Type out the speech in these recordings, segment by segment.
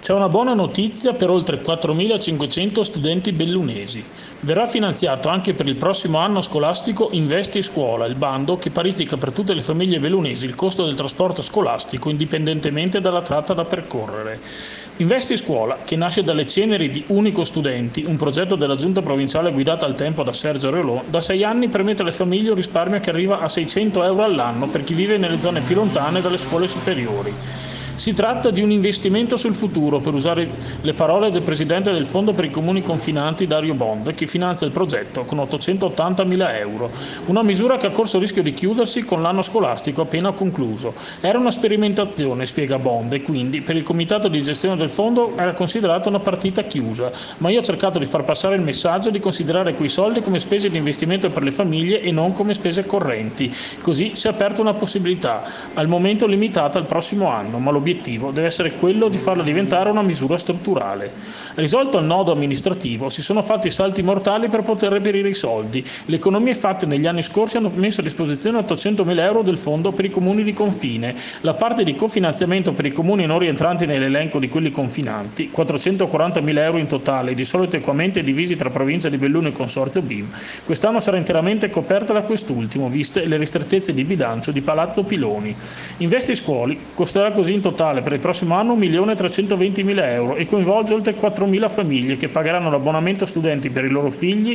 C'è una buona notizia per oltre 4.500 studenti bellunesi. Verrà finanziato anche per il prossimo anno scolastico Investi Scuola, il bando che parifica per tutte le famiglie bellunesi il costo del trasporto scolastico indipendentemente dalla tratta da percorrere. Investi Scuola, che nasce dalle ceneri di Unico Studenti, un progetto della giunta provinciale guidata al tempo da Sergio Reolò, da 6 anni permette alle famiglie un risparmio che arriva a 600 euro all'anno per chi vive nelle zone più lontane dalle scuole superiori. Si tratta di un investimento sul futuro, per usare le parole del presidente del Fondo per i Comuni Confinanti Dario Bond, che finanzia il progetto con 880.000 euro. Una misura che ha corso il rischio di chiudersi con l'anno scolastico appena concluso. Era una sperimentazione, spiega Bond, e quindi per il comitato di gestione del fondo era considerata una partita chiusa, ma io ho cercato di far passare il messaggio di considerare quei soldi come spese di investimento per le famiglie e non come spese correnti. Così si è aperta una possibilità, al momento limitata al prossimo anno, ma l'obiettivo deve essere quello di farla diventare una misura strutturale. Risolto il nodo amministrativo, si sono fatti salti mortali per poter reperire i soldi. Le economie fatte negli anni scorsi hanno messo a disposizione 800.000 euro del fondo per i comuni di confine. La parte di cofinanziamento per i comuni non rientranti nell'elenco di quelli confinanti, 440.000 euro in totale, di solito equamente divisi tra provincia di Belluno e consorzio BIM, quest'anno sarà interamente coperta da quest'ultimo, viste le ristrettezze di bilancio di Palazzo Piloni. Investi Scuoli costerà così in totale per il prossimo anno 1.320.000 euro e coinvolge oltre 4.000 famiglie che pagheranno l'abbonamento studenti per i loro figli,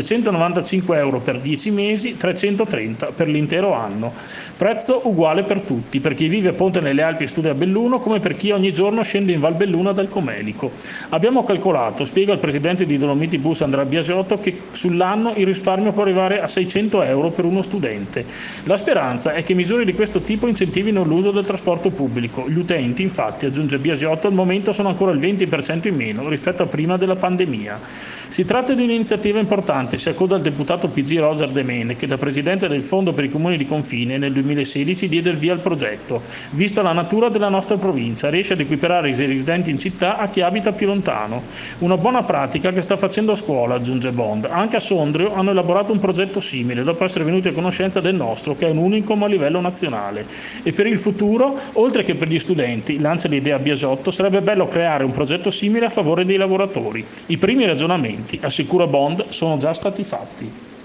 295 euro per 10 mesi, 330 per l'intero anno. Prezzo uguale per tutti, per chi vive a Ponte nelle Alpi e studia a Belluno, come per chi ogni giorno scende in Val Belluna dal Comelico. Abbiamo calcolato, spiega il presidente di Dolomiti Bus Andrea Biasiotto, che sull'anno il risparmio può arrivare a 600 euro per uno studente. La speranza è che misure di questo tipo incentivino l'uso del trasporto pubblico. Gli utenti, infatti, aggiunge Biasiotto, al momento sono ancora il 20% in meno rispetto a prima della pandemia. Si tratta di un'iniziativa importante, si accoda al deputato PG Roger De Mene, che da presidente del Fondo per i Comuni di Confine nel 2016 diede il via al progetto. Vista la natura della nostra provincia, riesce ad equiparare i residenti in città a chi abita più lontano. Una buona pratica che sta facendo a scuola, aggiunge Bond. Anche a Sondrio hanno elaborato un progetto simile, dopo essere venuti a conoscenza del nostro, che è un unicum a livello nazionale. E per il futuro, oltre che per gli studenti, lancia l'idea Biasiotto, sarebbe bello creare un progetto simile a favore dei lavoratori. I primi ragionamenti, assicura Bond, sono già stati fatti.